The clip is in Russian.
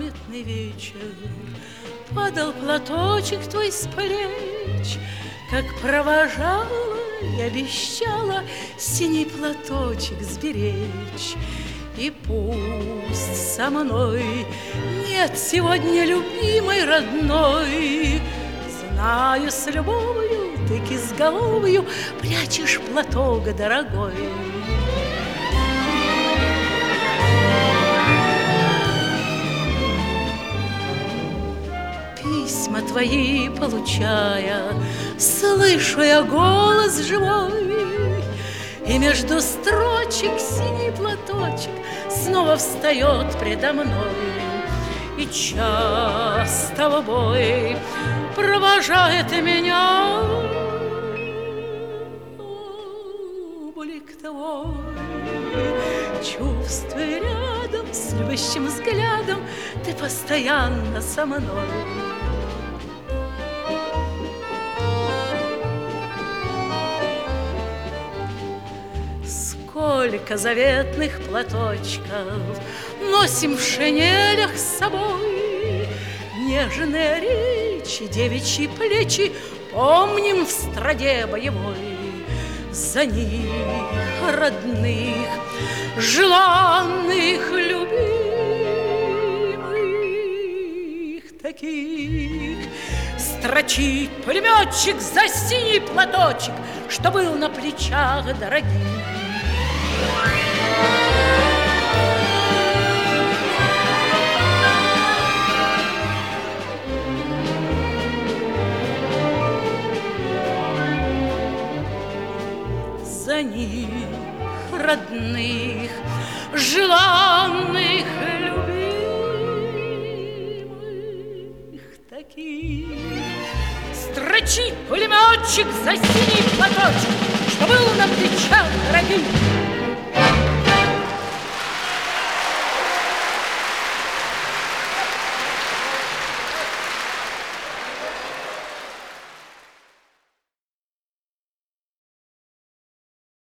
памятный вечер, падал платочек твой с плеч, как провожала и обещала синий платочек сберечь. И пусть со мной нет сегодня любимой родной, знаю, с любовью ты кизголовою прячешь платок дорогой. Письма твои получая, слышу я голос живой, и между строчек синий платочек снова встает предо мной. И часто в бой провожает меня облик твой. Чувствуя рядом с любящим взглядом, ты постоянно со мной. Сколько заветных платочков носим в шинелях с собой, нежные речи, девичьи плечи помним в страде боевой. За них, родных, желанных, любимых таких, строчит пулеметчик за синий платочек, что был на плечах дорогих. За них, родных, желанных, любимых таких, строчит пулеметчик за синий платочек, что был на плечах дорогих.